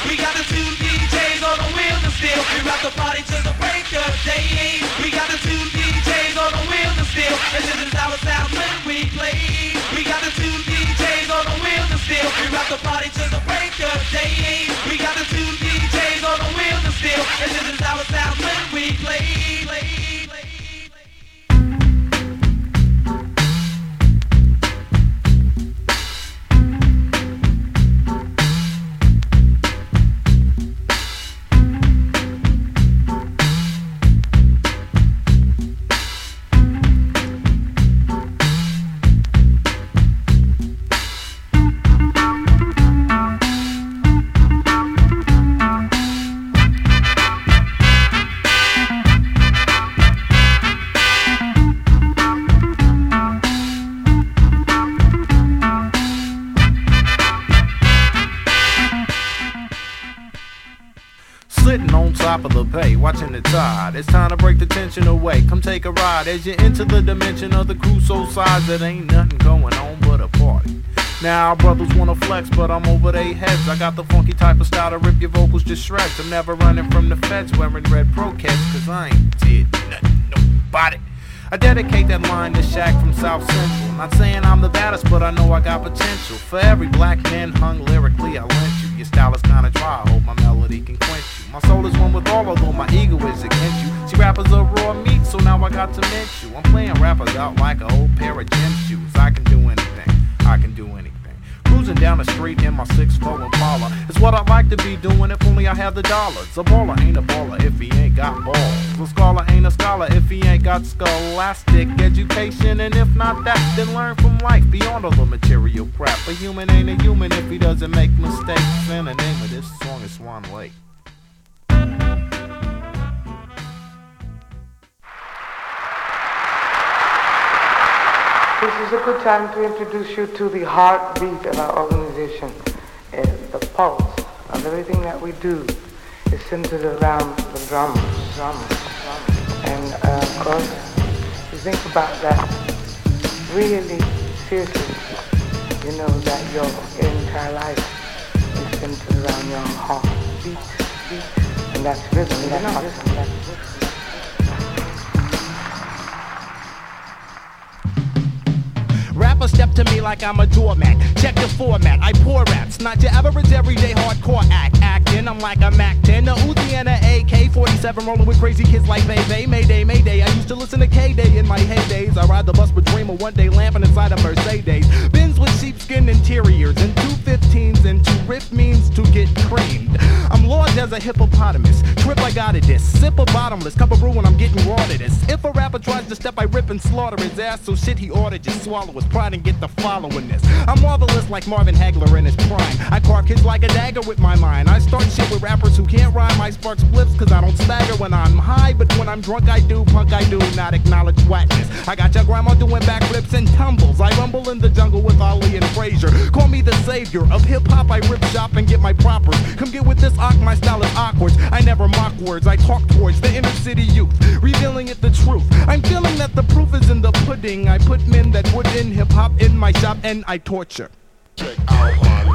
We got the two DJs on the wheels and steel. We rock the party to the break of day. We got the two DJs on the wheels and steel. And this is our sound when we play. We got the two DJs on the wheels and steel. We rock the party to the break of day. We got the two DJs on the wheels and steel. And this is our sound when we play. Sitting on top of the bay, watching the tide. It's time to break the tension away. Come take a ride as you enter the dimension of the Crusoe size. That ain't nothing going on but a party. Now brothers wanna flex, but I'm over their heads. I got the funky type of style to rip your vocals to shreds. I'm never running from the feds wearing red pro cats, cause I ain't did nothing, nobody. I dedicate that line to Shaq from South Central. Not saying I'm the baddest, but I know I got potential. For every black man hung lyrically, I lent you. Your style is kinda dry, I hope my melody can quench you. My soul is one with all, although my ego is against you. See, rappers are raw meat, so now I got to mint you. I'm playing rappers out like an old pair of gym shoes. I can do anything, I can do anything. Cruising down the street in my 6'4" Impala. It's what I like to be doing if only I had the dollars. A baller ain't a baller if he ain't got balls. A scholar ain't a scholar if he ain't got scholastic education. And if not that, then learn from life beyond all the material crap. A human ain't a human if he doesn't make mistakes. And the name of this song is Swan Lake. This is a good time to introduce you to the heartbeat of our organization. The pulse of everything that we do is centered around the drums. And of course, you think about that really seriously, you know that your entire life is centered around your heartbeat. And that's rhythm, that's rhythm. Rappers step to me like I'm a doormat. Check the format, I pour raps. Not your average everyday hardcore act. Acting, I'm like a Mac 10, a Uzi and a AK-47, rolling with crazy kids like Bebe. Mayday, Mayday. I used to listen to K-Day in my heydays. I ride the bus with Dreamer, one day lamping inside a Mercedes. Benz with sheepskin interiors and 215s and to rip means to get creamed. I'm large as a hippopotamus. Trip, I got it this. Sip a bottomless, cup of brew when I'm getting raw to this. If a rapper tries to step, I rip and slaughter his ass. So shit, he ought to just swallow his pride and get the following this. I'm marvelous like Marvin Hagler in his prime. I carve kids like a dagger with my mind. I start shit with rappers who can't rhyme. I spark spliffs cause I don't stagger when I'm high. But when I'm drunk I do, punk I do, not acknowledge whackness. I got your grandma doing backflips and tumbles. I rumble in the jungle with Ali and Frazier. Call me the savior of hip-hop. I rip shop and get my propers. Come get with this my style is awkward. I never mock words, I talk towards the inner city youth, revealing it the truth. I'm feeling that the proof is in the pudding. I put men that would in hip-hop in my shop and I torture. Check out my